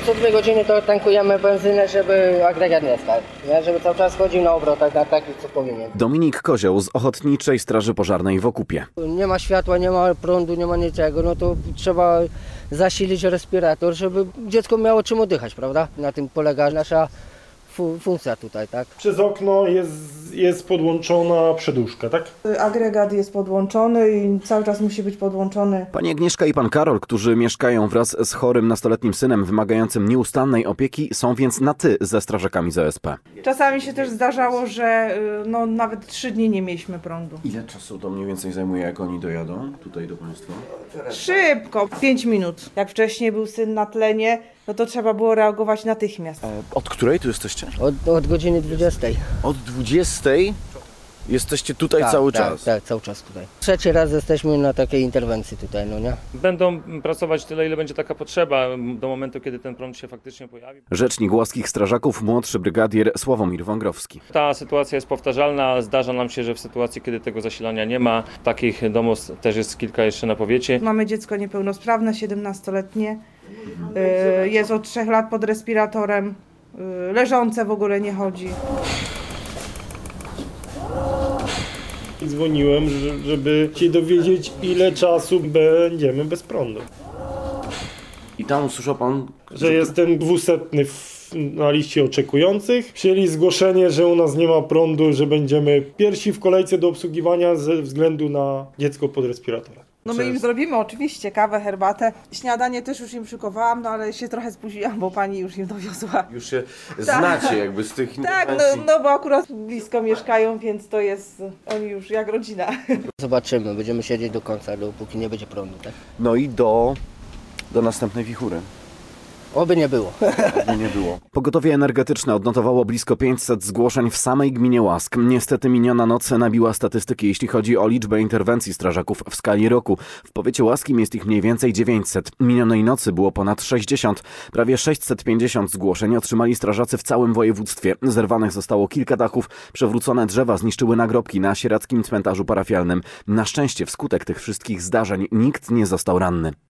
co 2 godziny to tankujemy benzynę, żeby agregat nie stał, nie? Żeby cały czas chodził na obrotach na takich, co powinien. Dominik Kozioł z Ochotniczej Straży Pożarnej w Okupie. Nie ma światła, nie ma prądu, nie ma niczego, no to trzeba zasilić respirator, żeby dziecko miało czym oddychać, prawda? Na tym polega nasza funkcja tutaj, tak? Przez okno jest podłączona przedłużka, tak? Agregat jest podłączony i cały czas musi być podłączony. Pani Agnieszka i pan Karol, którzy mieszkają wraz z chorym nastoletnim synem wymagającym nieustannej opieki, są więc na ty ze strażakami z OSP. Czasami się też zdarzało, że nawet 3 dni nie mieliśmy prądu. Ile czasu to mniej więcej zajmuje, jak oni dojadą tutaj do państwa? Szybko, 5 minut. Jak wcześniej był syn na tlenie, no to trzeba było reagować natychmiast. Od której tu jesteście? Od godziny 20. Od 20 jesteście tutaj cały czas? Tak, cały czas tutaj. 3. raz jesteśmy na takiej interwencji tutaj, no nie? Będą pracować tyle, ile będzie taka potrzeba do momentu, kiedy ten prąd się faktycznie pojawi. Rzecznik Łaskich Strażaków, młodszy brygadier Sławomir Wągrowski. Ta sytuacja jest powtarzalna. Zdarza nam się, że w sytuacji, kiedy tego zasilania nie ma, takich domów też jest kilka jeszcze na powiecie. Mamy dziecko niepełnosprawne, 17-letnie. Jest od 3 lat pod respiratorem. Leżące w ogóle nie chodzi. I dzwoniłem, żeby się dowiedzieć, ile czasu będziemy bez prądu. I tam usłyszał pan, Że jestem 200 na liście oczekujących. Przyjęli zgłoszenie, że u nas nie ma prądu, że będziemy pierwsi w kolejce do obsługiwania ze względu na dziecko pod respiratorem. No my im zrobimy oczywiście kawę, herbatę. Śniadanie też już im szykowałam, no ale się trochę spóźniłam, bo pani już im dowiozła. już się znacie jakby z tych Tak, interwencji. no bo akurat blisko mieszkają, więc to jest, oni już jak rodzina. Zobaczymy, będziemy siedzieć do końca, dopóki nie będzie prądu, tak? No i do następnej wichury. Oby nie było. Nie było. Pogotowie energetyczne odnotowało blisko 500 zgłoszeń w samej gminie Łask. Niestety miniona noc nabiła statystyki, jeśli chodzi o liczbę interwencji strażaków w skali roku. W powiecie łaskim jest ich mniej więcej 900. Minionej nocy było ponad 60. Prawie 650 zgłoszeń otrzymali strażacy w całym województwie. Zerwanych zostało kilka dachów, przewrócone drzewa zniszczyły nagrobki na sieradzkim cmentarzu parafialnym. Na szczęście wskutek tych wszystkich zdarzeń nikt nie został ranny.